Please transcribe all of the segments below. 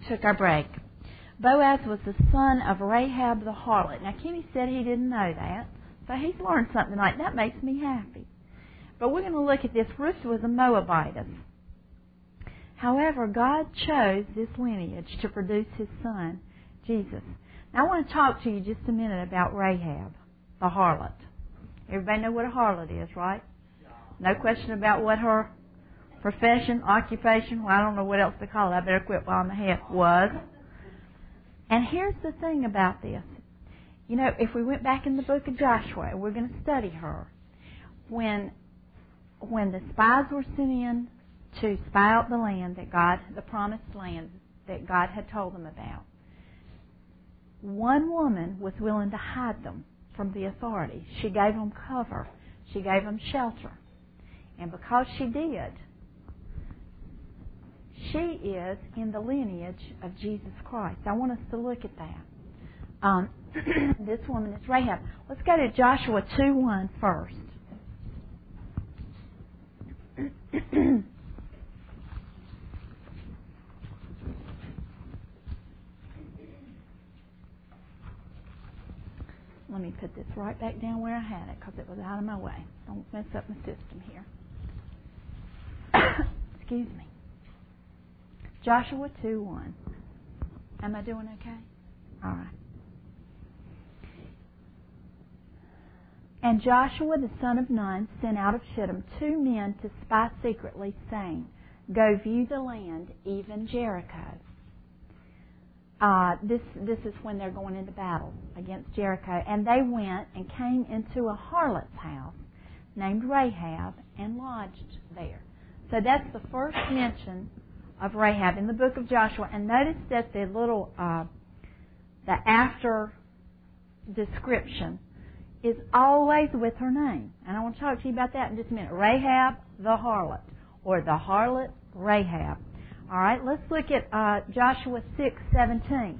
took our break. Boaz was the son of Rahab the harlot. Now, Kenny said he didn't know that, so he's learned something tonight. That makes me happy. But we're going to look at this. Ruth was a Moabitess. However, God chose this lineage to produce His son, Jesus. Now, I want to talk to you just a minute about Rahab, the harlot. Everybody know what a harlot is, right? No question about what her profession, occupation, well, I don't know what else to call it. I better quit while I'm ahead, was. And here's the thing about this. You know, if we went back in the book of Joshua, we're going to study her. When the spies were sent in to spy out the land that God, the promised land that God had told them about, one woman was willing to hide them from the authorities. She gave them cover. She gave them shelter. And because she did, she is in the lineage of Jesus Christ. I want us to look at that. This woman is Rahab. Let's go to Joshua 2:1 first. Let me put this right back down where I had it because it was out of my way. Don't mess up my system here. Excuse me. Joshua 2:1. Am I doing okay? All right. And Joshua the son of Nun sent out of Shittim 2 men to spy secretly, saying, Go view the land, even Jericho. This is when they're going into battle against Jericho. And they went and came into a harlot's house named Rahab and lodged there. So that's the first mention of Rahab in the book of Joshua. And notice that the little, the after description is always with her name. And I want to talk to you about that in just a minute. Rahab the harlot, or the harlot Rahab. All right, let's look at Joshua 6:17.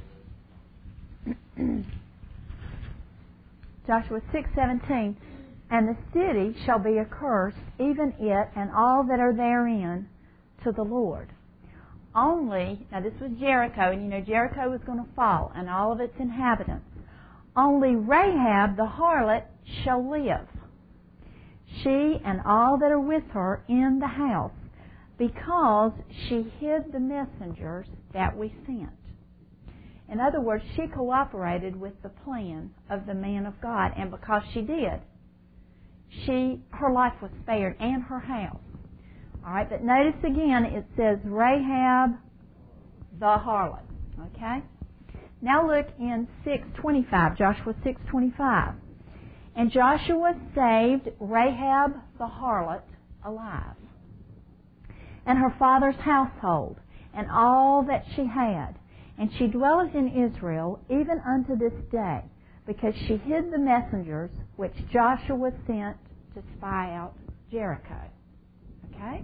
Joshua 6:17. And the city shall be accursed, even it and all that are therein, to the Lord. Only, now this was Jericho, and you know Jericho was going to fall, and all of its inhabitants. Only Rahab the harlot shall live, she and all that are with her in the house, because she hid the messengers that we sent. In other words, she cooperated with the plan of the man of God, and because she did, her life was spared, and her house. All right, but notice again, it says Rahab the harlot. Okay? Now look in 6:25, Joshua 6:25. And Joshua saved Rahab the harlot alive, and her father's household, and all that she had. And she dwelleth in Israel even unto this day, because she hid the messengers which Joshua sent to spy out Jericho. Okay?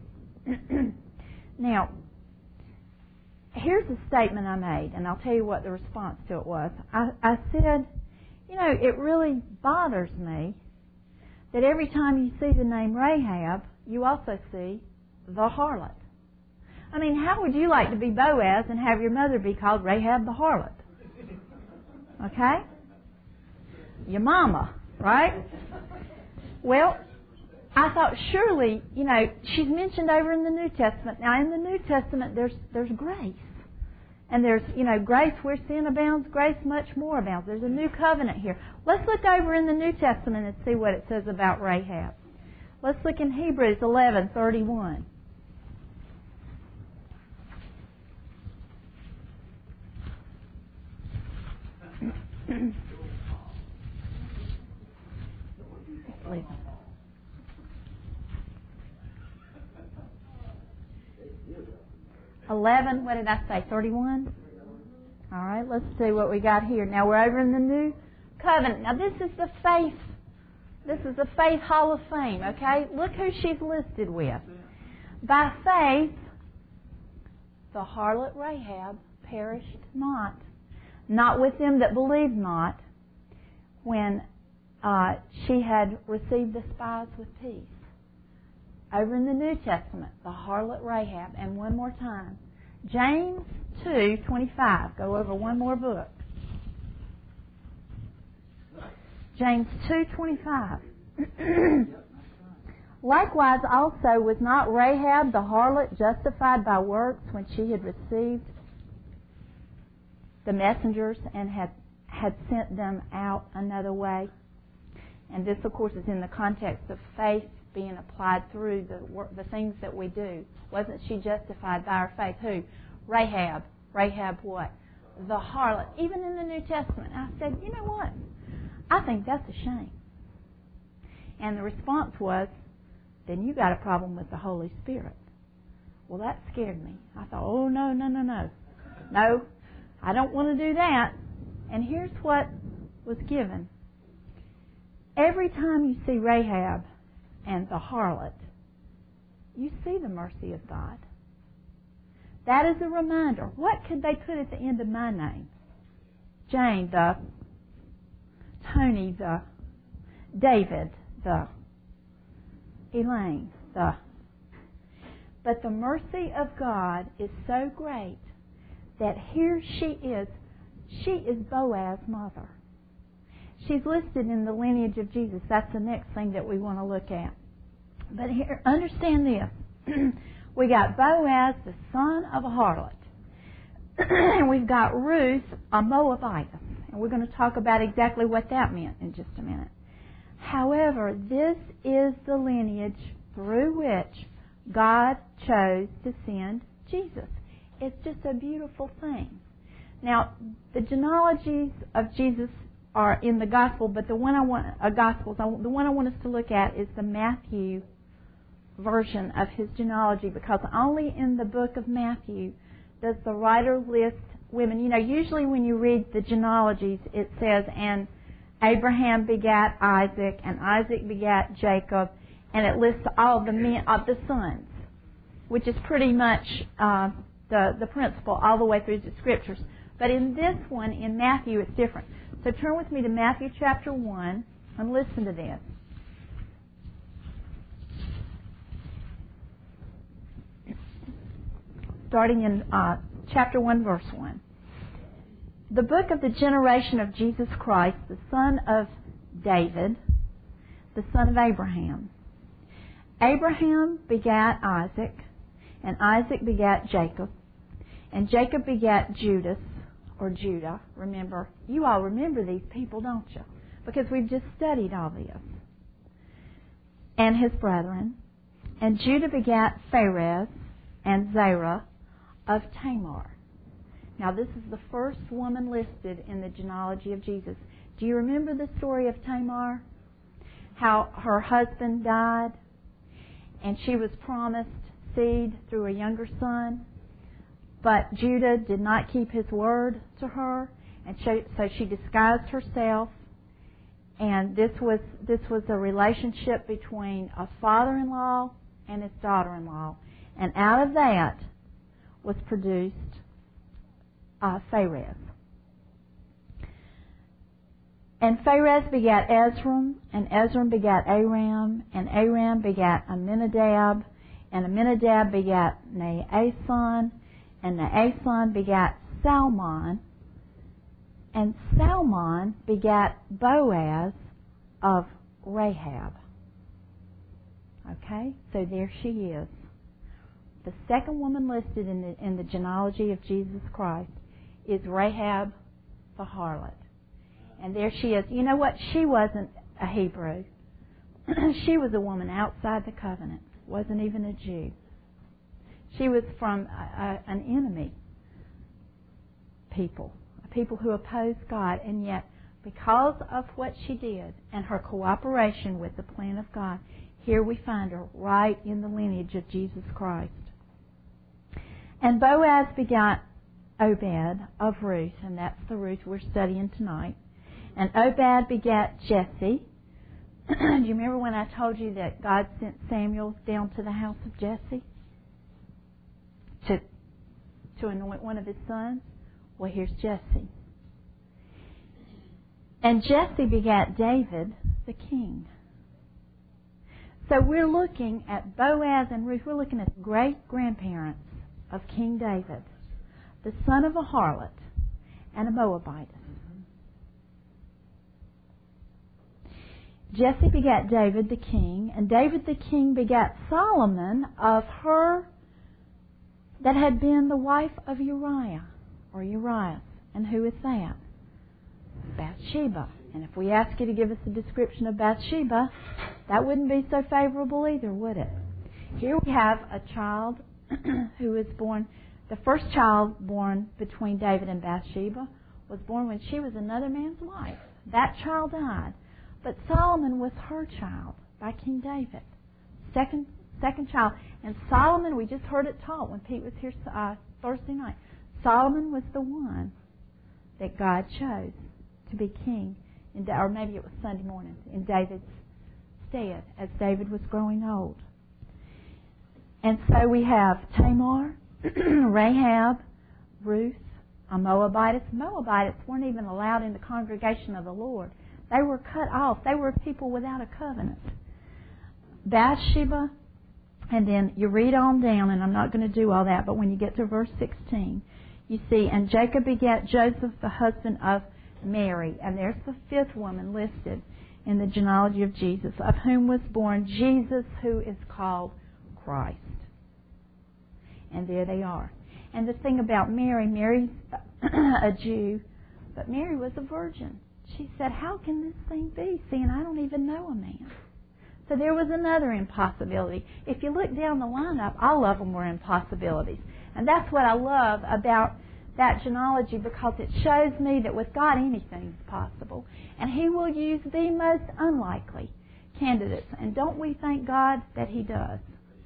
Now, here's a statement I made, and I'll tell you what the response to it was. I said, you know, it really bothers me that every time you see the name Rahab, you also see the harlot. I mean, how would you like to be Boaz and have your mother be called Rahab the harlot? Okay? Your mama, right? Well, I thought surely, you know, she's mentioned over in the New Testament. Now, in the New Testament, there's grace. And there's, you know, grace where sin abounds, grace much more abounds. There's a new covenant here. Let's look over in the New Testament and see what it says about Rahab. Let's look in Hebrews 11:31. Leave them. 11, what did I say, 31? All right, let's see what we got here. Now we're over in the New Covenant. Now this is the faith. This is the Faith Hall of Fame, okay? Look who she's listed with. By faith, the harlot Rahab perished not with them that believed not, when she had received the spies with peace. Over in the New Testament, the harlot Rahab, and one more time, James 2:25. Go over one more book. James 2:25. Likewise also was not Rahab the harlot justified by works when she had received the messengers and had sent them out another way? And this, of course, is in the context of faith being applied through the things that we do. Wasn't she justified by her faith? Who? Rahab. Rahab what? The harlot. Even in the New Testament. I said, you know what? I think that's a shame. And the response was, then you got a problem with the Holy Spirit. Well, that scared me. I thought, oh, no. No, I don't want to do that. And here's what was given. Every time you see Rahab and the harlot, you see the mercy of God. That is a reminder. What could they put at the end of my name? Jane, the Tony, the David, the Elaine, the... But the mercy of God is so great that here she is. She is Boaz's mother. She's listed in the lineage of Jesus. That's the next thing that we want to look at. But here, understand this. We got Boaz, the son of a harlot. And we've got Ruth, a Moabitess. And we're going to talk about exactly what that meant in just a minute. However, this is the lineage through which God chose to send Jesus. It's just a beautiful thing. Now, the genealogies of Jesus are in the Gospel, but the one I want us to look at is the Matthew version of his genealogy, because only in the book of Matthew does the writer list women. You know, usually when you read the genealogies, it says, and Abraham begat Isaac, and Isaac begat Jacob, and it lists all the men of the sons, which is pretty much the principle all the way through the Scriptures. But in this one, in Matthew, it's different. So turn with me to Matthew chapter 1 and listen to this. Starting in chapter 1, verse 1. The book of the generation of Jesus Christ, the son of David, the son of Abraham. Abraham begat Isaac, and Isaac begat Jacob, and Jacob begat Judah. Remember, you all remember these people, don't you? Because we've just studied all this. And his brethren. And Judah begat Pharez and Zerah of Tamar. Now, this is the first woman listed in the genealogy of Jesus. Do you remember the story of Tamar? How her husband died, and she was promised seed through a younger son. But Judah did not keep his word to her, and so she disguised herself. And this was a relationship between a father-in-law and his daughter-in-law. And out of that was produced Pharez. And Pharez begat Ezram, and Ezram begat Aram, and Aram begat Amminadab, and Amminadab begat Naasson, and Naasson begat Salmon, and Salmon begat Boaz of Rahab. Okay, so there she is. The second woman listed in the genealogy of Jesus Christ is Rahab the harlot. And there she is. You know what? She wasn't a Hebrew. She was a woman outside the covenant. Wasn't even a Jew. She was from an enemy people. People who opposed God. And yet, because of what she did and her cooperation with the plan of God, here we find her right in the lineage of Jesus Christ. And Boaz begot Obed of Ruth, and that's the Ruth we're studying tonight. And Obed begat Jesse. Do you remember when I told you that God sent Samuel down to the house of Jesse to anoint one of his sons? Well, here's Jesse. And Jesse begat David the king. So we're looking at Boaz and Ruth. We're looking at great-grandparents of King David. the son of a harlot and a Moabitess. Jesse begat David the king, and David the king begat Solomon of her that had been the wife of Uriah, or Urias. And who is that? Bathsheba. And if we ask you to give us a description of Bathsheba, that wouldn't be so favorable either, would it? Here we have a child who was born, the first child born between David and Bathsheba was born when she was another man's wife. That child died. But Solomon was her child by King David. Second child. And Solomon, we just heard it taught when Pete was here Thursday night. Solomon was the one that God chose to be king, or maybe it was Sunday morning, in David's stead, as David was growing old. And so we have Tamar, Rahab, Ruth, a Moabitess. Moabites weren't even allowed in the congregation of the Lord. They were cut off. They were people without a covenant. Bathsheba, and then you read on down, and I'm not going to do all that, but when you get to verse 16, you see, and Jacob begat Joseph, the husband of Mary. And there's the fifth woman listed in the genealogy of Jesus, of whom was born Jesus, who is called Christ. And there they are. And the thing about Mary, Mary's a Jew, but Mary was a virgin. She said, how can this thing be, seeing I don't even know a man? So there was another impossibility. If you look down the lineup, all of them were impossibilities. And that's what I love about that genealogy, because it shows me that with God anything is possible. And He will use the most unlikely candidates. And don't we thank God that He does?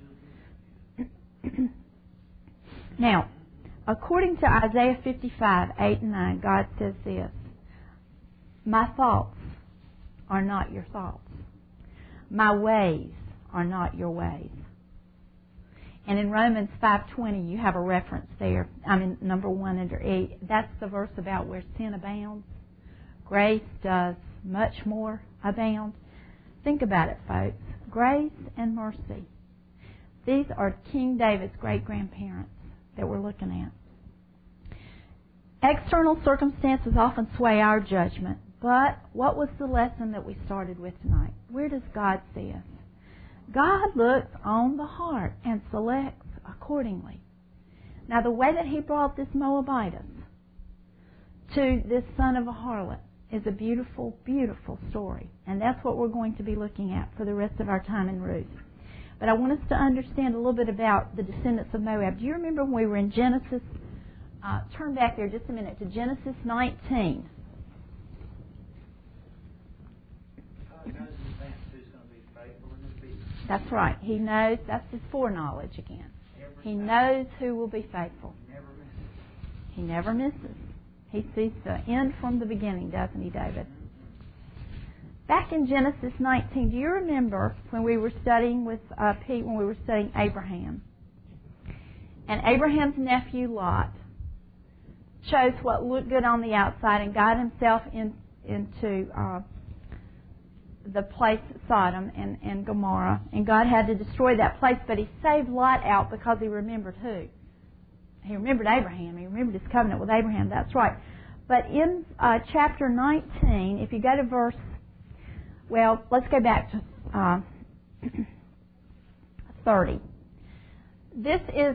Now, according to Isaiah 55, 8 and 9, God says this, my thoughts are not your thoughts. My ways are not your ways. And in Romans 5:20, you have a reference there. Number 1 under E. That's the verse about where sin abounds. Grace does much more abound. Think about it, folks. Grace and mercy. These are King David's great-grandparents that we're looking at. External circumstances often sway our judgment. But what was the lesson that we started with tonight? Where does God see us? God looks on the heart and selects accordingly. Now, the way that He brought this Moabitess to this son of a harlot is a beautiful, beautiful story. And that's what we're going to be looking at for the rest of our time in Ruth. But I want us to understand a little bit about the descendants of Moab. Do you remember when we were in Genesis? Turn back there just a minute to Genesis 19. That's right. He knows. That's His foreknowledge again. He knows who will be faithful. He never misses. He sees the end from the beginning, doesn't he, David? Back in Genesis 19, do you remember when we were studying with Pete, when we were studying Abraham? And Abraham's nephew Lot chose what looked good on the outside and got himself into the place Sodom and Gomorrah, and God had to destroy that place, but He saved Lot out because He remembered who? He remembered Abraham. He remembered His covenant with Abraham. That's right. But in chapter 19, if you go to verse, well, let's go back to 30. This is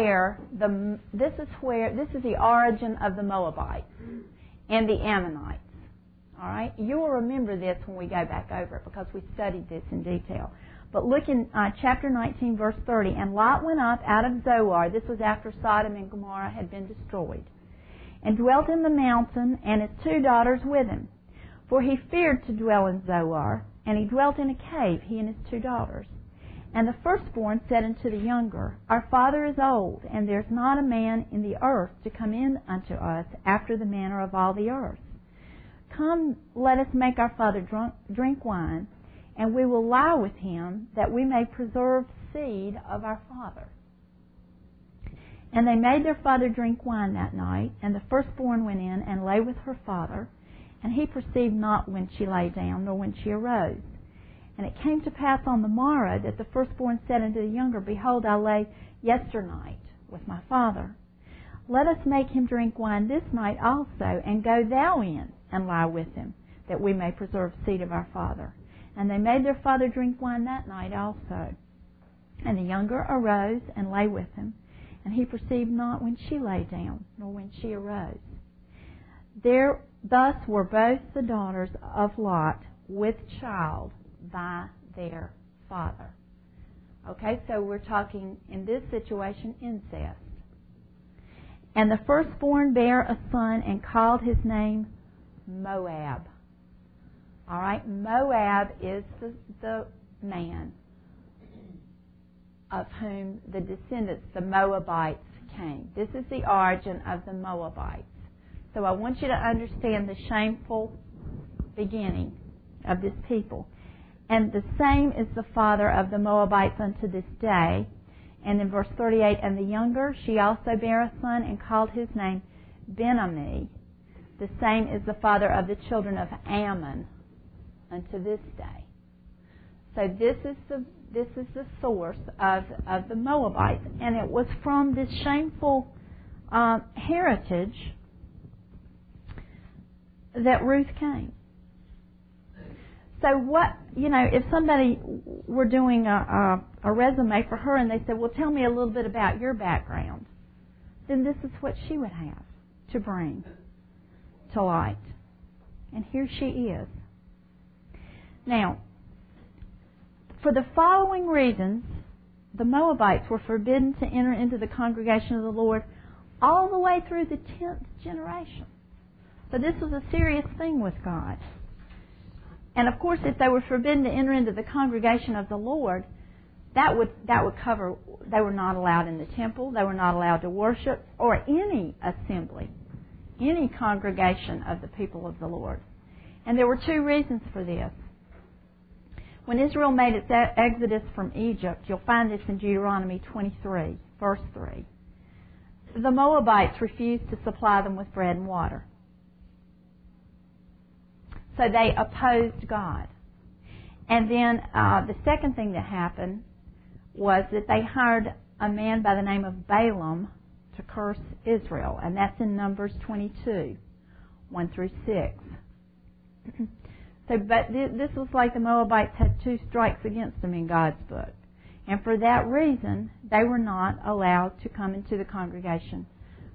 the origin of the Moabites and the Ammonites. All right? You will remember this when we go back over it because we studied this in detail. But look in chapter 19, verse 30. And Lot went up out of Zoar. This was after Sodom and Gomorrah had been destroyed. And dwelt in the mountain, and his 2 daughters with him. For he feared to dwell in Zoar, and he dwelt in a cave, he and his 2 daughters. And the firstborn said unto the younger, Our father is old, and there is not a man in the earth to come in unto us after the manner of all the earth. Come, let us make our father drink wine, and we will lie with him, that we may preserve seed of our father. And they made their father drink wine that night, and the firstborn went in and lay with her father, and he perceived not when she lay down, nor when she arose. And it came to pass on the morrow that the firstborn said unto the younger, Behold, I lay yesternight with my father. Let us make him drink wine this night also, and go thou in and lie with him, that we may preserve seed of our father. And they made their father drink wine that night also. And the younger arose and lay with him, and he perceived not when she lay down, nor when she arose. Thus were both the daughters of Lot with child by their father. Okay, so we're talking, in this situation, incest. And the firstborn bare a son and called his name Moab. All right, Moab is the man of whom the descendants, the Moabites, came. This is the origin of the Moabites. So I want you to understand the shameful beginning of this people. And the same is the father of the Moabites unto this day. And in verse 38, and the younger, she also bare a son and called his name Ben-Ammi. The same is the father of the children of Ammon unto this day. So this is the source of the Moabites. And it was from this shameful heritage that Ruth came. So what, if somebody were doing a resume for her and they said, well, tell me a little bit about your background, then this is what she would have to bring to light. And here she is. Now, for the following reasons, the Moabites were forbidden to enter into the congregation of the Lord all the way through the 10th generation. So this was a serious thing with God. And of course, if they were forbidden to enter into the congregation of the Lord, that would cover, they were not allowed in the temple, they were not allowed to worship, or any assembly, any congregation of the people of the Lord. And there were two reasons for this. When Israel made its exodus from Egypt, you'll find this in Deuteronomy 23, verse 3. The Moabites refused to supply them with bread and water. So they opposed God. And then the second thing that happened was that they hired a man by the name of Balaam to curse Israel. And that's in Numbers 22, 1 through 6. But this was like the Moabites had two strikes against them in God's book. And for that reason, they were not allowed to come into the congregation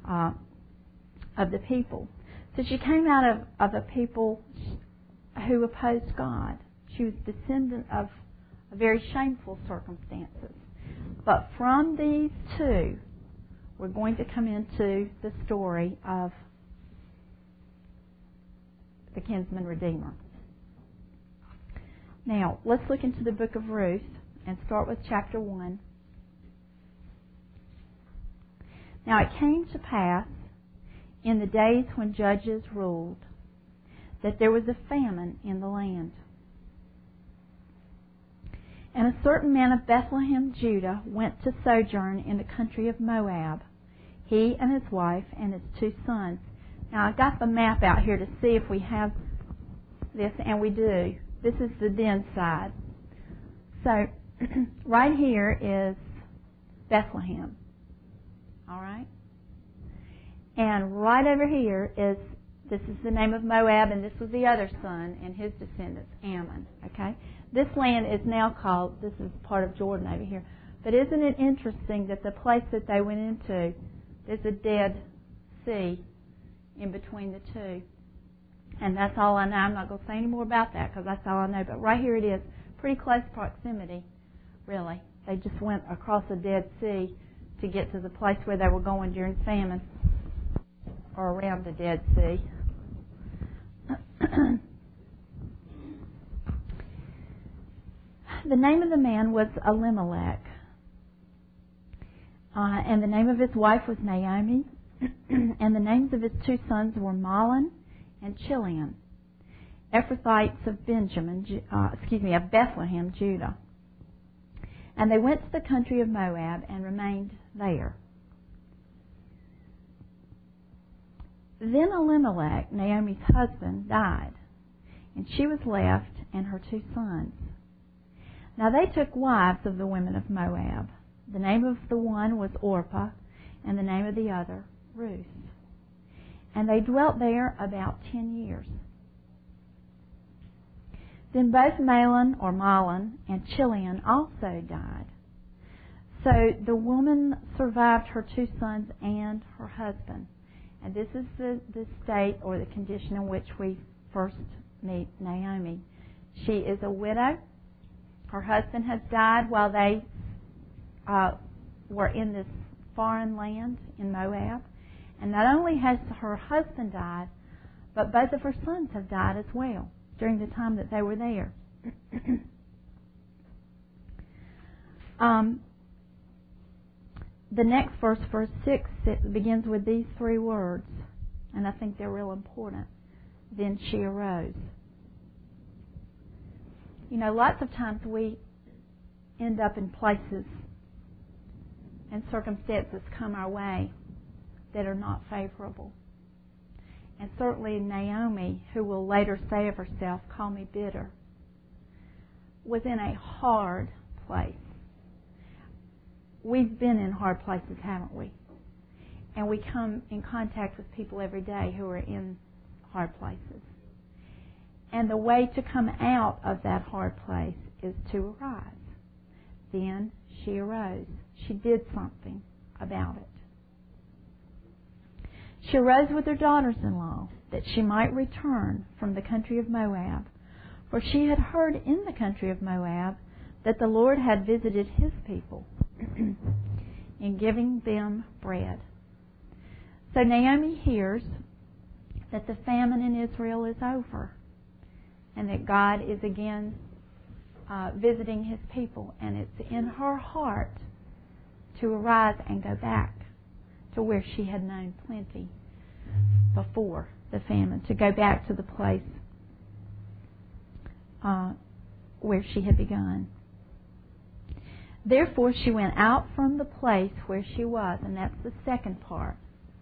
of the people. So she came out of a people who opposed God. She was descendant of very shameful circumstances. But from these two, we're going to come into the story of the kinsman redeemer. Now, let's look into the book of Ruth and start with chapter 1. Now it came to pass in the days when judges ruled that there was a famine in the land. And a certain man of Bethlehem, Judah, went to sojourn in the country of Moab, he and his wife and his 2 sons. Now I got the map out here to see if we have this, and we do. This is the den side. So right here is Bethlehem. All right? And right over here this is the name of Moab, and this was the other son and his descendants, Ammon. Okay? This land is now called, this is part of Jordan over here. But isn't it interesting that the place that they went into, there's a Dead Sea in between the two. And that's all I know. I'm not going to say any more about that because that's all I know. But right here it is. Pretty close proximity, really. They just went across the Dead Sea to get to the place where they were going during famine, or around the Dead Sea. The name of the man was Elimelech. And the name of his wife was Naomi. And the names of his 2 sons were Mahlon and Chilion, Ephrathites of of Bethlehem, Judah. And they went to the country of Moab and remained there. Then Elimelech, Naomi's husband, died, and she was left and her 2 sons. Now they took wives of the women of Moab. The name of the one was Orpah, and the name of the other, Ruth. And they dwelt there about 10 years. Then both Mahlon and Chilion also died. So the woman survived her 2 sons and her husband. And this is the state or the condition in which we first meet Naomi. She is a widow. Her husband has died while they were in this foreign land in Moab. And not only has her husband died, but both of her sons have died as well during the time that they were there. The next verse, verse 6, it begins with these 3 words, and I think they're real important. Then she arose. You know, lots of times we end up in places and circumstances come our way that are not favorable. And certainly Naomi, who will later say of herself, call me bitter, was in a hard place. We've been in hard places, haven't we? And we come in contact with people every day who are in hard places. And the way to come out of that hard place is to arise. Then she arose. She did something about it. She arose with her daughters-in-law that she might return from the country of Moab, for she had heard in the country of Moab that the Lord had visited His people in giving them bread. So Naomi hears that the famine in Israel is over and that God is again visiting His people, and it's in her heart to arise and go back to where she had known plenty before the famine, to go back to the place where she had begun. Therefore she went out from the place where she was, and that's the second part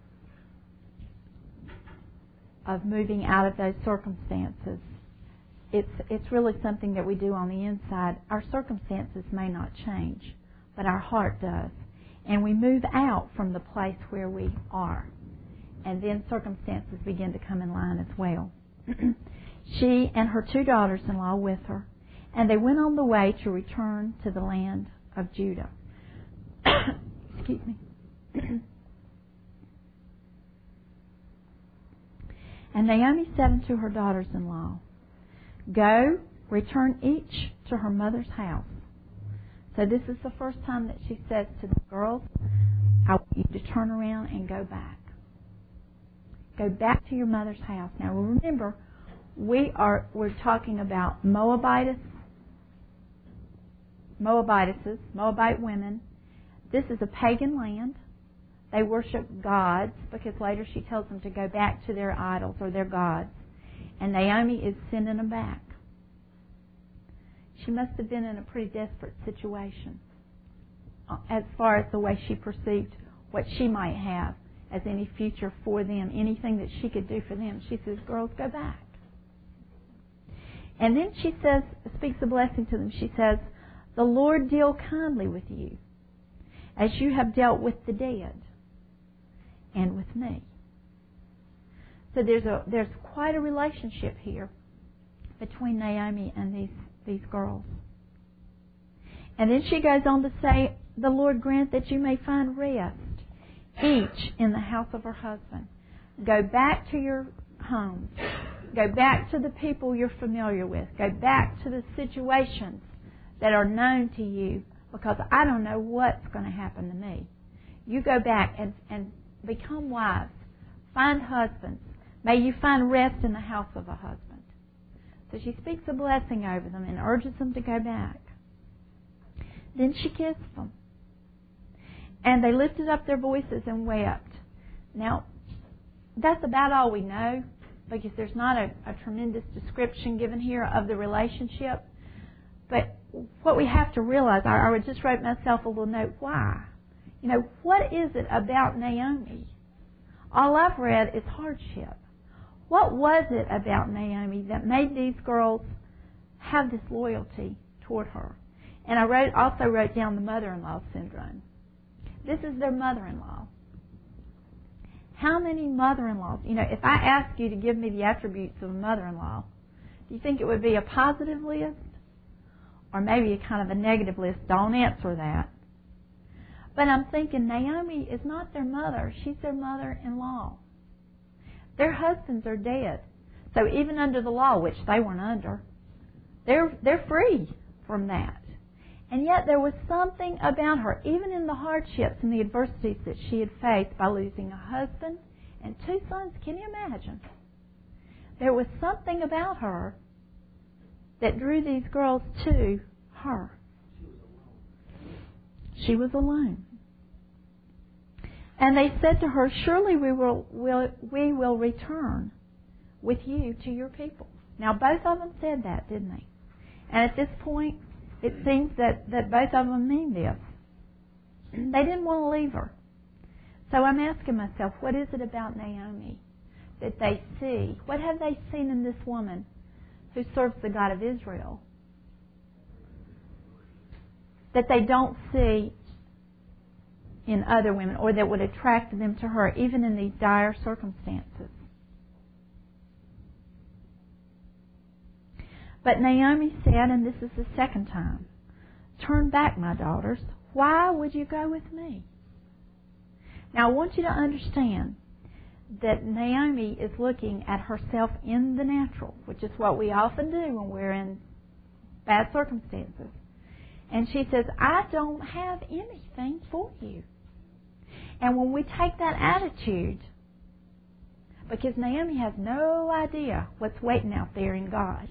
of moving out of those circumstances. It's really something that we do on the inside. Our circumstances may not change, but our heart does. And we move out from the place where we are. And then circumstances begin to come in line as well. She and her 2 daughters-in-law with her, and they went on the way to return to the land of Judah. Excuse me. And Naomi said unto her daughters-in-law, Go, return each to her mother's house. So this is the first time that she says to the girls, I want you to turn around and go back. Go back to your mother's house. Now remember, we're talking about Moabite women. This is a pagan land. They worship gods, because later she tells them to go back to their idols or their gods. And Naomi is sending them back. She must have been in a pretty desperate situation as far as the way she perceived what she might have as any future for them, anything that she could do for them. She says, girls, go back. And then she says, speaks a blessing to them. She says, the Lord deal kindly with you, as you have dealt with the dead and with me. So there's quite a relationship here between Naomi and these girls. And then she goes on to say, the Lord grant that you may find rest, each in the house of her husband. Go back to your homes. Go back to the people you're familiar with. Go back to the situations that are known to you, because I don't know what's going to happen to me. You go back and become wives. Find husbands. May you find rest in the house of a husband. So she speaks a blessing over them and urges them to go back. Then she kissed them. And they lifted up their voices and wept. Now, that's about all we know, because there's not a tremendous description given here of the relationship. But what we have to realize, I would just write myself a little note, why? You know, what is it about Naomi? All I've read is hardship. What was it about Naomi that made these girls have this loyalty toward her? And I also wrote down the mother-in-law syndrome. This is their mother-in-law. How many mother-in-laws? If I ask you to give me the attributes of a mother-in-law, do you think it would be a positive list? Or maybe a kind of a negative list? Don't answer that. But I'm thinking Naomi is not their mother. She's their mother-in-law. Their husbands are dead. So even under the law, which they weren't under, they're free from that. And yet there was something about her, even in the hardships and the adversities that she had faced by losing a husband and 2 sons. Can you imagine? There was something about her that drew these girls to her. She was alone. And they said to her, surely we will return with you to your people. Now both of them said that, didn't they? And at this point, it seems that both of them mean this. They didn't want to leave her. So I'm asking myself, what is it about Naomi that they see? What have they seen in this woman who serves the God of Israel that they don't see in other women, or that would attract them to her even in these dire circumstances? But Naomi said, and this is the second time, turn back, my daughters. Why would you go with me? Now I want you to understand that Naomi is looking at herself in the natural, which is what we often do when we're in bad circumstances. And she says, I don't have anything for you. And when we take that attitude, because Naomi has no idea what's waiting out there in God.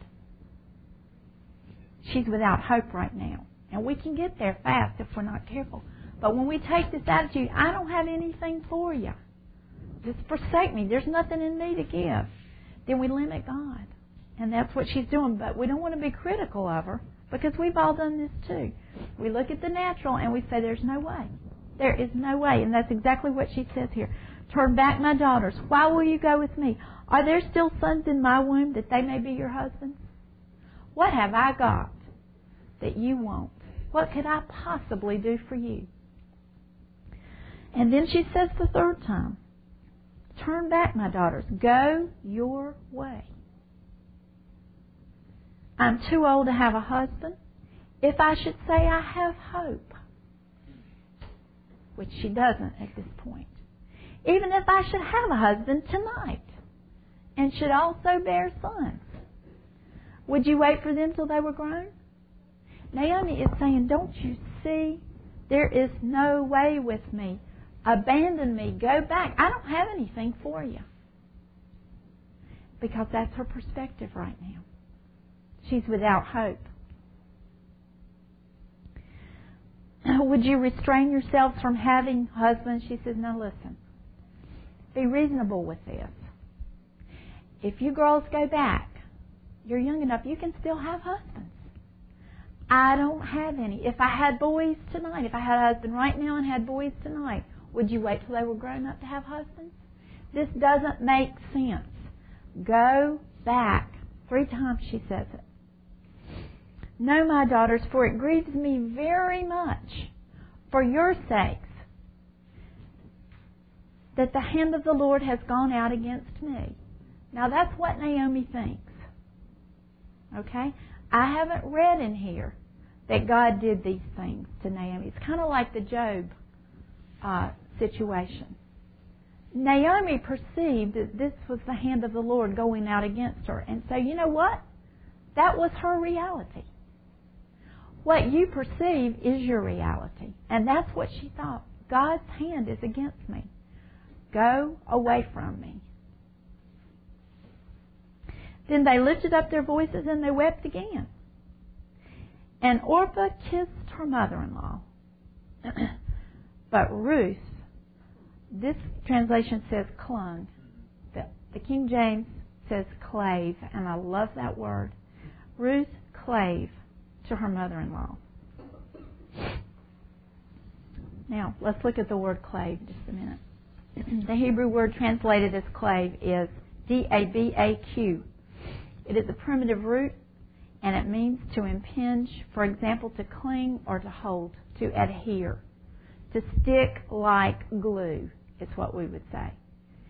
She's without hope right now. And we can get there fast if we're not careful. But when we take this attitude, I don't have anything for you. Just forsake me. There's nothing in me to give. Then we limit God. And that's what she's doing. But we don't want to be critical of her, because we've all done this too. We look at the natural and we say, there's no way. There is no way. And that's exactly what she says here. Turn back, my daughters. Why will you go with me? Are there still sons in my womb that they may be your husbands? What have I got that you won't? What could I possibly do for you? And then she says the third time, turn back, my daughters. Go your way. I'm too old to have a husband. If I should say I have hope, which she doesn't at this point. Even if I should have a husband tonight and should also bear sons, would you wait for them till they were grown? Naomi is saying, don't you see? There is no way with me. Abandon me. Go back. I don't have anything for you. Because that's her perspective right now. She's without hope. Would you restrain yourselves from having husbands? She says, no, listen. Be reasonable with this. If you girls go back, you're young enough, you can still have husbands. I don't have any. If I had boys tonight, if I had a husband right now and had boys tonight, would you wait till they were grown up to have husbands? This doesn't make sense. Go back. 3 times she says it. No, my daughters, for it grieves me very much for your sakes that the hand of the Lord has gone out against me. Now that's what Naomi thinks. Okay? I haven't read in here that God did these things to Naomi. It's kind of like the Job situation. Naomi perceived that this was the hand of the Lord going out against her. And so, you know what? That was her reality. What you perceive is your reality. And that's what she thought. God's hand is against me. Go away from me. Then they lifted up their voices and they wept again. And Orpah kissed her mother-in-law. But Ruth, this translation says clung. The King James says clave, and I love that word. Ruth clave to her mother-in-law. Now, let's look at the word clave just a minute. The Hebrew word translated as clave is D-A-B-A-Q. It is a primitive root, and it means to impinge, for example, to cling or to hold, to adhere, to stick like glue, is what we would say.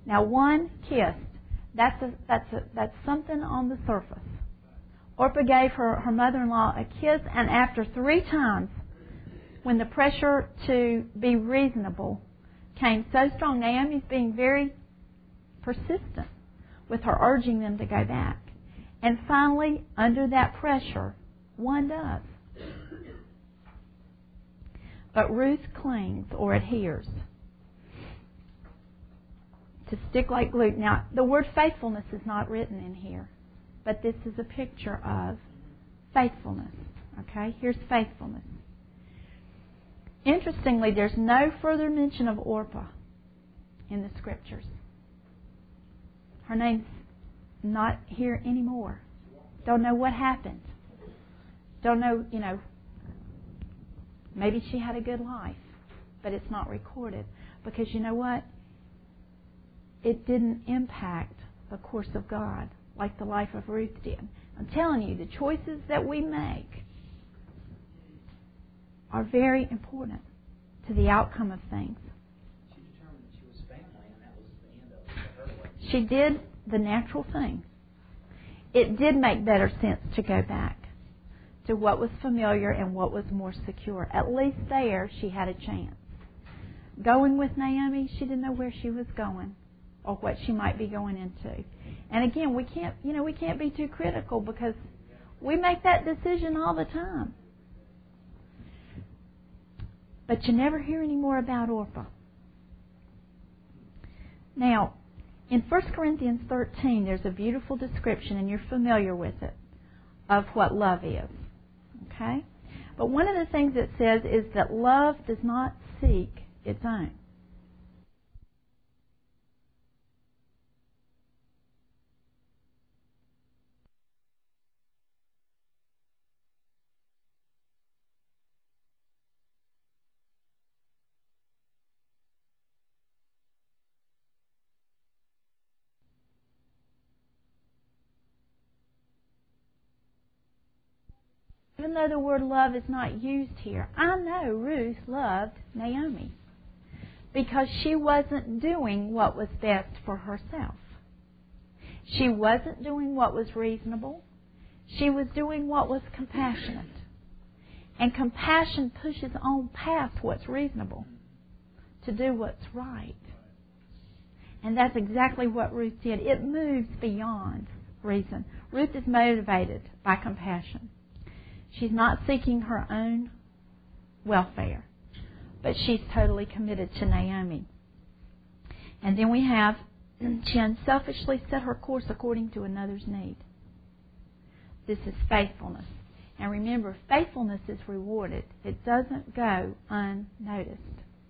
Now, one kiss, that's something on the surface. Orpah gave her mother-in-law a kiss, and after 3 times, when the pressure to be reasonable came so strong, Naomi's being very persistent with her urging them to go back. And finally, under that pressure, one does. But Ruth clings or adheres to stick like glue. Now, the word faithfulness is not written in here, but this is a picture of faithfulness. Okay? Here's faithfulness. Interestingly, there's no further mention of Orpah in the Scriptures. Her name's not here anymore. Don't know what happened. Don't know, maybe she had a good life, but it's not recorded. Because you know what? It didn't impact the course of God like the life of Ruth did. I'm telling you, the choices that we make are very important to the outcome of things. She determined that she was family, and that was the end of it for her. She did the natural thing. It did make better sense to go back to what was familiar and what was more secure. At least there she had a chance. Going with Naomi, she didn't know where she was going or what she might be going into. And again, we can't be too critical because we make that decision all the time. But you never hear any more about Orpah. Now, in 1 Corinthians 13, there's a beautiful description, and you're familiar with it, of what love is. Okay? But one of the things it says is that love does not seek its own. Even though the word love is not used here, I know Ruth loved Naomi because she wasn't doing what was best for herself. She wasn't doing what was reasonable. She was doing what was compassionate. And compassion pushes on past what's reasonable to do what's right. And that's exactly what Ruth did. It moves beyond reason. Ruth is motivated by compassion. She's not seeking her own welfare, but she's totally committed to Naomi. And then we have, she unselfishly set her course according to another's need. This is faithfulness. And remember, faithfulness is rewarded. It doesn't go unnoticed.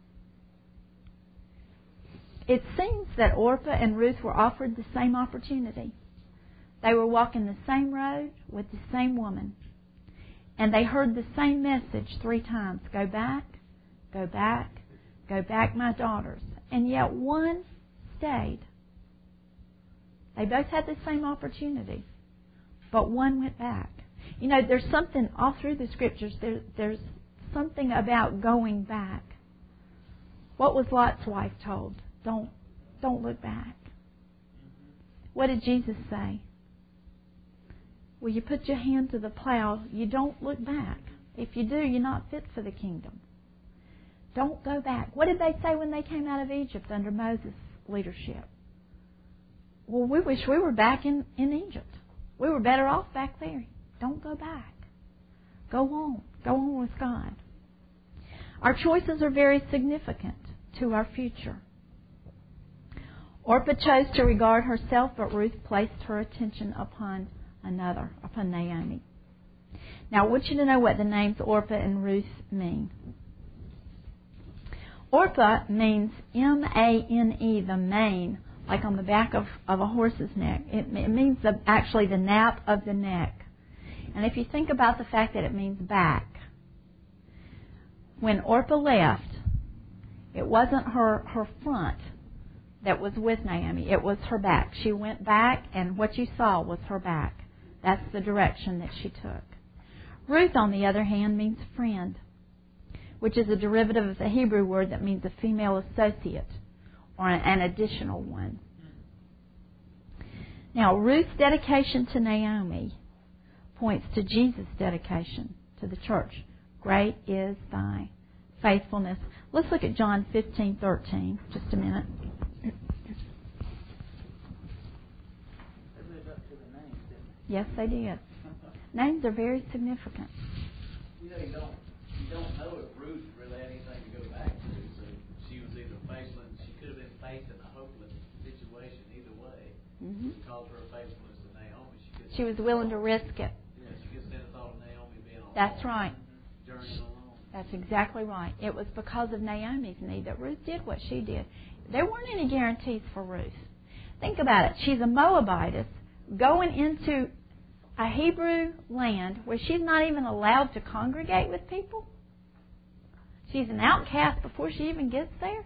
It seems that Orpah and Ruth were offered the same opportunity. They were walking the same road with the same woman. And they heard the same message 3 times. Go back, go back, go back, my daughters. And yet one stayed. They both had the same opportunity, but one went back. There's something all through the Scriptures. There's something about going back. What was Lot's wife told? Don't look back. What did Jesus say? Well, you put your hand to the plow, you don't look back. If you do, you're not fit for the kingdom. Don't go back. What did they say when they came out of Egypt under Moses' leadership? Well, we wish we were back in Egypt. We were better off back there. Don't go back. Go on. Go on with God. Our choices are very significant to our future. Orpah chose to regard herself, but Ruth placed her attention upon another, upon Naomi. Now, I want you to know what the names Orpah and Ruth mean. Orpah means M-A-N-E, the mane, like on the back of a horse's neck. It means actually the nape of the neck. And if you think about the fact that it means back, when Orpah left, it wasn't her front that was with Naomi. It was her back. She went back, and what you saw was her back. That's the direction that she took. Ruth, on the other hand, means friend, which is a derivative of the Hebrew word that means a female associate or an additional one. Now, Ruth's dedication to Naomi points to Jesus' dedication to the church. Great is thy faithfulness. Let's look at John 15:13. Just a minute. They lived up to the names, didn't they? Yes, they did. Names are very significant. You don't know if Ruth really had anything to go back to. So she was either faithful, she could have been facing a hopeless situation either way. Mm-hmm. Because of her faithfulness to Naomi, she was willing to risk it. Yeah, she could stand the thought of Naomi being on. That's right. Journeying alone. That's exactly right. It was because of Naomi's need that Ruth did what she did. There weren't any guarantees for Ruth. Think about it. She's a Moabitess going into a Hebrew land where she's not even allowed to congregate with people. She's an outcast before she even gets there.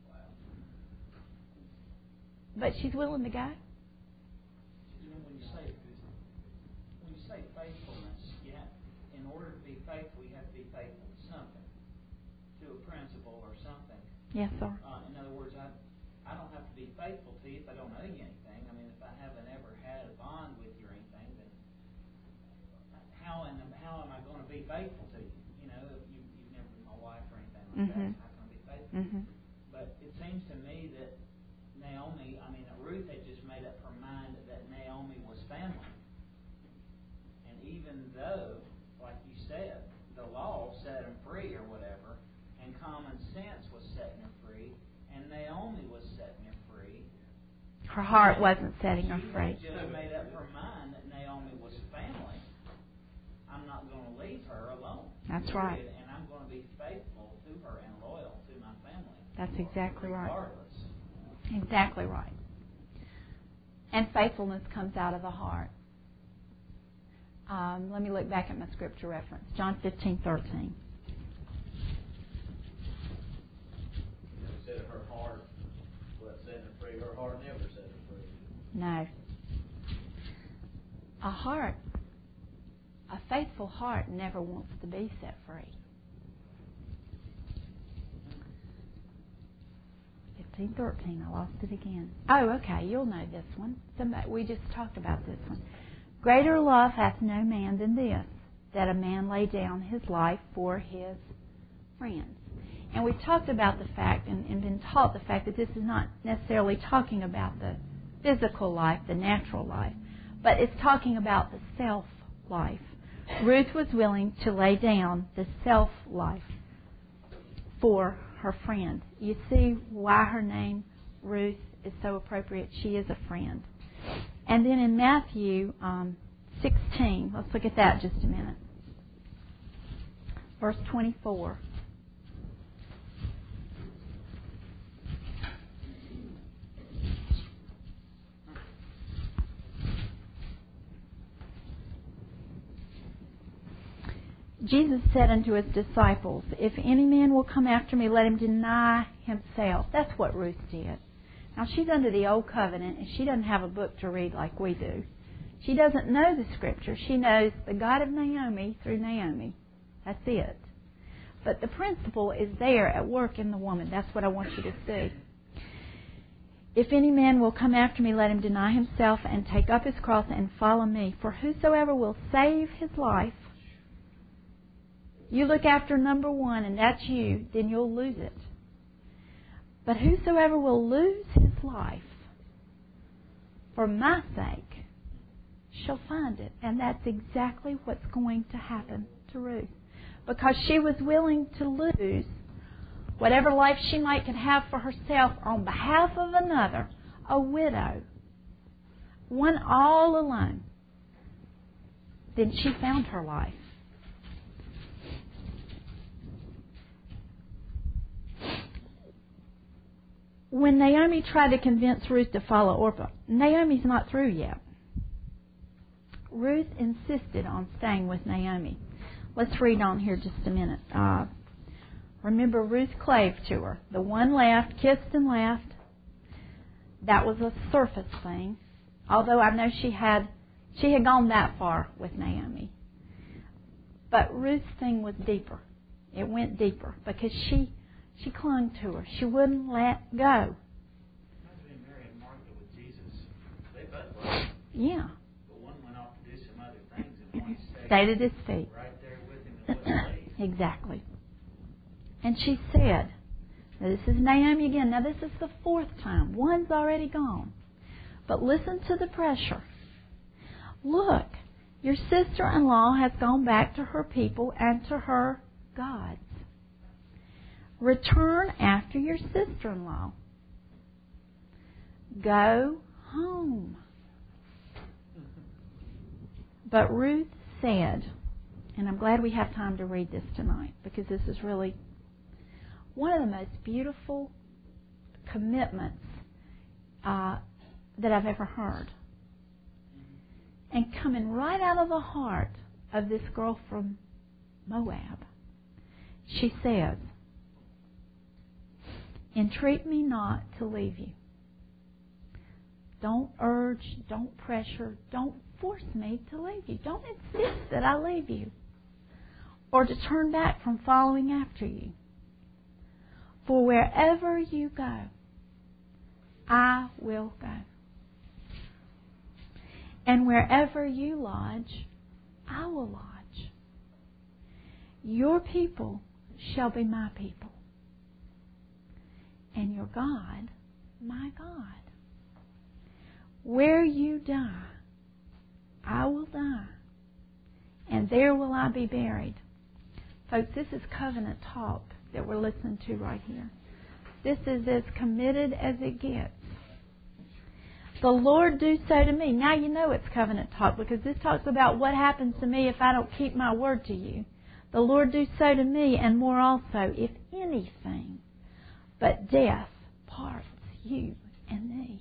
But she's willing to go. When you say faithfulness, in order to be faithful, you have to be faithful to something, to a principle or something. Yes, sir. In other words, I don't have to be faithful to you if I don't owe you anything. I mean, if I haven't ever had a bond with you or anything, then how am I going to be faithful to you? You know, if you've never been my wife or anything like that, how can I be faithful? Mm-hmm. But it seems to me that Ruth had just made up her mind that Naomi was family. And even though, like you said, the law set him free or whatever, and common sense was setting her free, and Naomi was setting her free, her heart wasn't setting her free. She just made up her mind that Naomi was family. I'm not going to leave her alone. That's right. And I'm going to be faithful to her and loyal to my family. That's exactly right. Regardless. Exactly right. And faithfulness comes out of the heart. Let me look back at my scripture reference. John 15:13. Said her heart was setting her free. Her heart never set her free. No. A faithful heart never wants to be set free. 15:13. I lost it again. Oh, okay. You'll know this one. We just talked about this one. Greater love hath no man than this, that a man lay down his life for his friends. And we've talked about the fact and been taught the fact that this is not necessarily talking about the physical life, the natural life, but it's talking about the self life. Ruth was willing to lay down the self life for her friend. You see why her name, Ruth, is so appropriate. She is a friend. And then in Matthew 16, let's look at that just a minute. Verse 24. Jesus said unto his disciples, if any man will come after me, let him deny himself. That's what Ruth did. Now, she's under the Old Covenant, and she doesn't have a book to read like we do. She doesn't know the Scripture. She knows the God of Naomi through Naomi. That's it. But the principle is there at work in the woman. That's what I want you to see. If any man will come after me, let him deny himself and take up his cross and follow me. For whosoever will save his life, you look after number one, and that's you, then you'll lose it. But whosoever will lose his life for my sake shall find it. And that's exactly what's going to happen to Ruth. Because she was willing to lose whatever life she might could have for herself on behalf of another, a widow, one all alone. Then she found her life. When Naomi tried to convince Ruth to follow Orpah, Naomi's not through yet. Ruth insisted on staying with Naomi. Let's read on here just a minute. Remember, Ruth clave to her. The one laughed, kissed and laughed. That was a surface thing. Although I know she had gone that far with Naomi. But Ruth's thing was deeper. It went deeper because she clung to her. She wouldn't let go. Imagine Mary and Martha with Jesus. They both loved him. Yeah. But one went off to do some other things, and one Stayed at his feet. right there with him and wouldn't leave. Exactly. And she said, now this is Naomi again. Now this is the fourth time. One's already gone. But listen to the pressure. Look, your sister-in-law has gone back to her people and to her gods. Return after your sister-in-law. Go home. But Ruth said, and I'm glad we have time to read this tonight, because this is really one of the most beautiful commitments that I've ever heard. And coming right out of the heart of this girl from Moab, she says, entreat me not to leave you. Don't urge, don't pressure, don't force me to leave you. Don't insist that I leave you or to turn back from following after you. For wherever you go, I will go. And wherever you lodge, I will lodge. Your people shall be my people, and your God, my God. Where you die, I will die, and there will I be buried. Folks, this is covenant talk that we're listening to right here. This is as committed as it gets. The Lord do so to me. Now you know it's covenant talk, because this talks about what happens to me if I don't keep my word to you. The Lord do so to me, and more also, if anything but death parts you and me.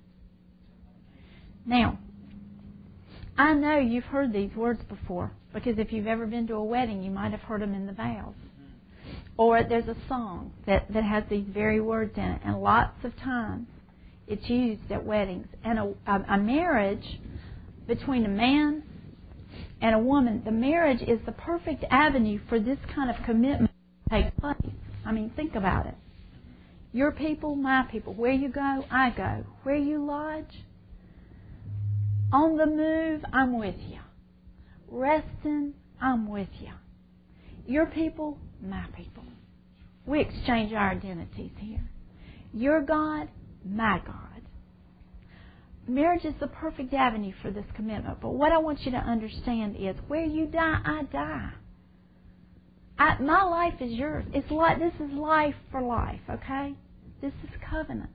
Now, I know you've heard these words before, because if you've ever been to a wedding, you might have heard them in the vows. Or there's a song that has these very words in it, and lots of times it's used at weddings. And a marriage between a man and a woman, the marriage is the perfect avenue for this kind of commitment to take place. I mean, think about it. Your people, my people. Where you go, I go. Where you lodge, on the move, I'm with you. Resting, I'm with you. Your people, my people. We exchange our identities here. Your God, my God. Marriage is the perfect avenue for this commitment. But what I want you to understand is, where you die, I die. My life is yours. This is life for life, okay? This is covenant.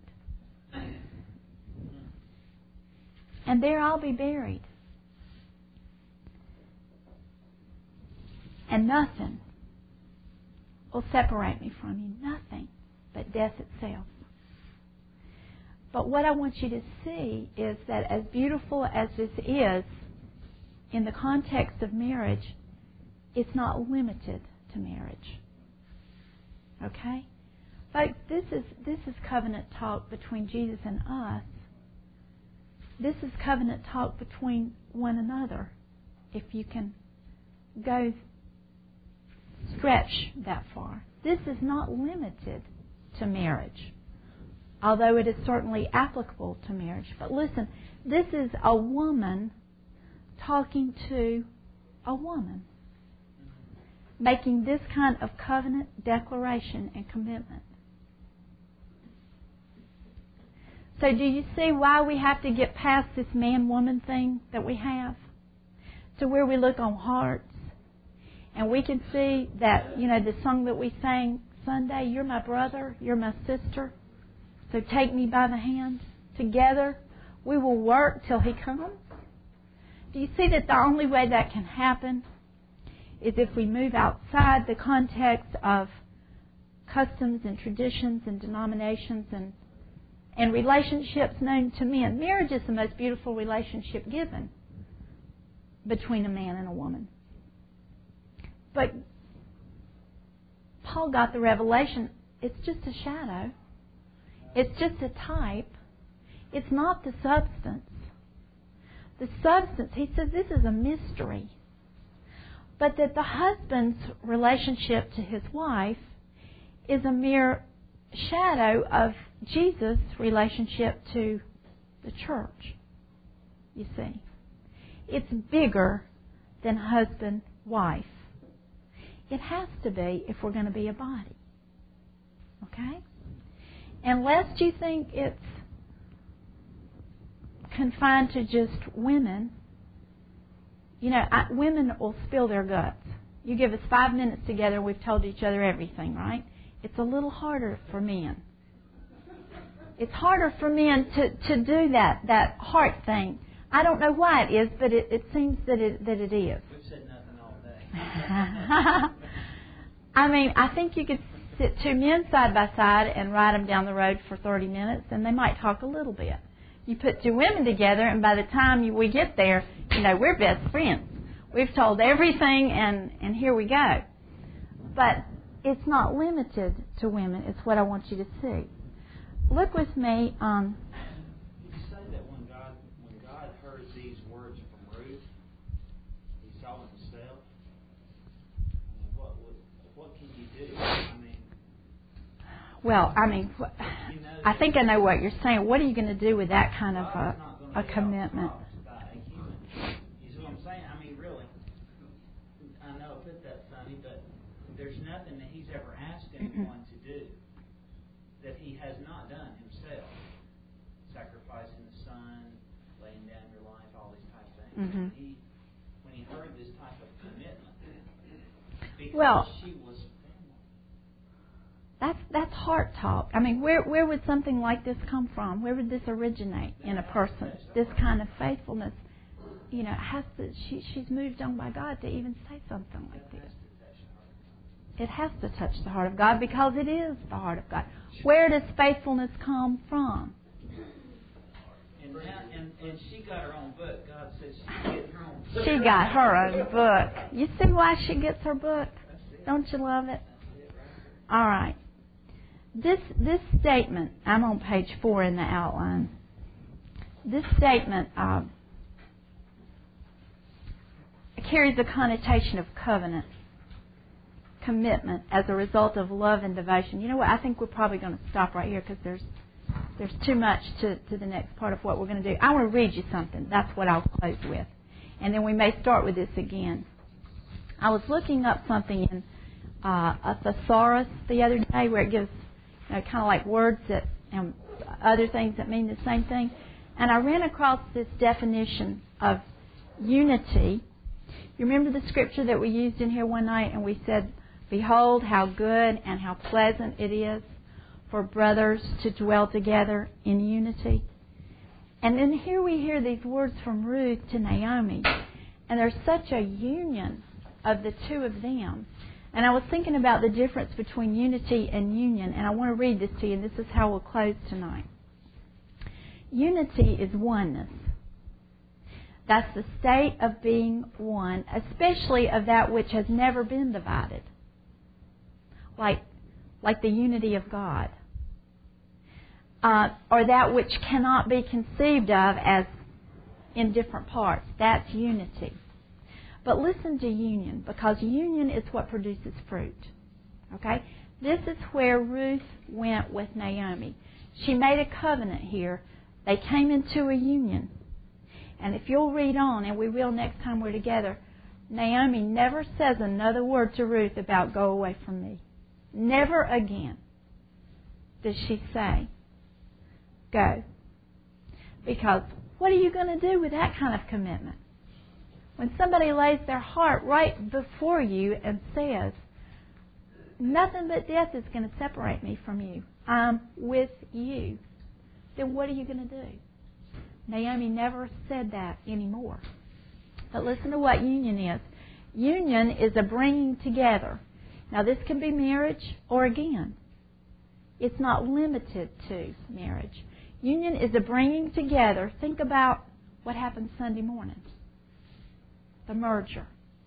And there I'll be buried. And nothing will separate me from you. Nothing but death itself. But what I want you to see is that as beautiful as this is, in the context of marriage, it's not limited to marriage. Okay? Folks, this is covenant talk between Jesus and us. This is covenant talk between one another, if you can go stretch that far. This is not limited to marriage, although it is certainly applicable to marriage. But listen, this is a woman talking to a woman, making this kind of covenant declaration and commitment. So do you see why we have to get past this man-woman thing that we have? To where we look on hearts. And we can see that, the song that we sang Sunday, you're my brother, you're my sister, so take me by the hand. Together we will work till He comes. Do you see that the only way that can happen is if we move outside the context of customs and traditions and denominations and relationships known to men? Marriage is the most beautiful relationship given between a man and a woman. But Paul got the revelation, it's just a shadow. It's just a type. It's not the substance. The substance, he says, this is a mystery. But that the husband's relationship to his wife is a mere shadow of Jesus' relationship to the church. you see. It's bigger than husband-wife. It has to be if we're going to be a body. Okay? Unless you think it's confined to just women, women will spill their guts. You give us 5 minutes together, we've told each other everything, right? It's a little harder for men. It's harder for men to do that heart thing. I don't know why it is, but it seems that it is. We've said nothing all day. I mean, I think you could sit 2 men side by side and ride them down the road for 30 minutes, and they might talk a little bit. You put 2 women together, and by the time we get there, we're best friends. We've told everything, and here we go. But it's not limited to women. It's what I want you to see. Look with me. You say that when God heard these words from Ruth, He saw Himself. What can you do? Well, I think I know what you're saying. What are you going to do with that kind of a commitment? You see what I'm saying? Really, I know I put that funny, but there's nothing that He's ever asked anyone to do that He has not done Himself. Sacrificing the Son, laying down your life, all these type of things. Mm-hmm. When He heard this type of commitment, because she was family. That's heart talk. Where would something like this come from? Where would this originate in a person? This kind of faithfulness, she's moved on by God to even say something like this. It has to touch the heart of God because it is the heart of God. Where does faithfulness come from? And she got her own book. God said she's getting her own book. She got her own book. You see why she gets her book? Don't you love it? All right. This statement, I'm on page 4 in the outline. This statement carries a connotation of covenant, commitment as a result of love and devotion. You know what? I think we're probably going to stop right here because there's too much to the next part of what we're going to do. I want to read you something. That's what I'll close with. And then we may start with this again. I was looking up something in a thesaurus the other day where it gives kind of like words that and other things that mean the same thing. And I ran across this definition of unity. You remember the scripture that we used in here one night and we said, "Behold, how good and how pleasant it is for brothers to dwell together in unity." And then here we hear these words from Ruth to Naomi. And there's such a union of the two of them. And I was thinking about the difference between unity and union. And I want to read this to you. And this is how we'll close tonight. Unity is oneness. That's the state of being one, especially of that which has never been divided. Like the unity of God. Or that which cannot be conceived of as in different parts. That's unity. But listen to union, because union is what produces fruit. Okay? This is where Ruth went with Naomi. She made a covenant here. They came into a union. And if you'll read on, and we will next time we're together, Naomi never says another word to Ruth about go away from me. Never again does she say, go. Because what are you going to do with that kind of commitment? When somebody lays their heart right before you and says, nothing but death is going to separate me from you. I'm with you. Then what are you going to do? Naomi never said that anymore. But listen to what union is. Union is a bringing together. Now this can be marriage or again. It's not limited to marriage. Union is a bringing together. Think about what happened Sunday morning. The merger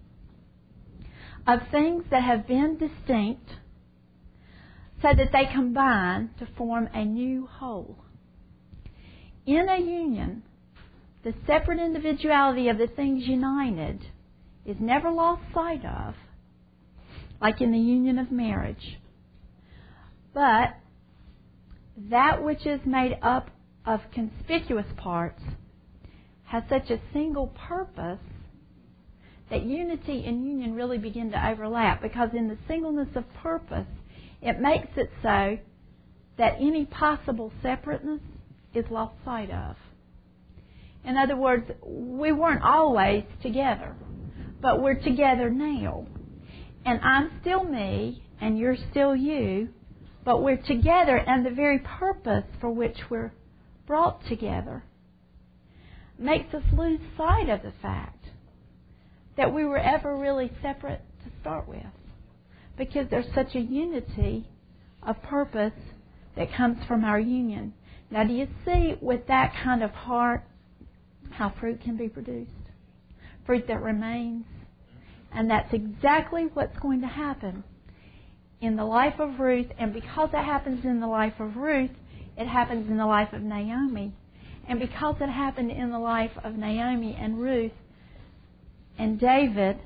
of things that have been distinct so that they combine to form a new whole. In a union, the separate individuality of the things united is never lost sight of, like in the union of marriage. But that which is made up of conspicuous parts has such a single purpose that unity and union really begin to overlap, because in the singleness of purpose, it makes it so that any possible separateness is lost sight of. In other words, we weren't always together, but we're together now. And I'm still me, and you're still you, but we're together, and the very purpose for which we're brought together makes us lose sight of the fact that we were ever really separate to start with, because there's such a unity of purpose that comes from our union. Now, do you see with that kind of heart how fruit can be produced? Fruit that remains. And that's exactly what's going to happen in the life of Ruth. And because it happens in the life of Ruth, it happens in the life of Naomi. And because it happened in the life of Naomi and Ruth and David,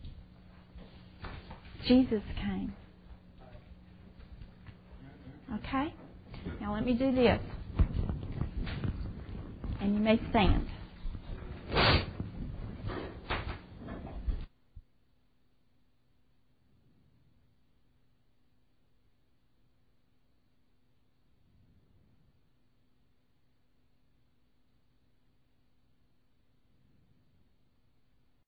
Jesus came. Okay? Now let me do this. And you may stand.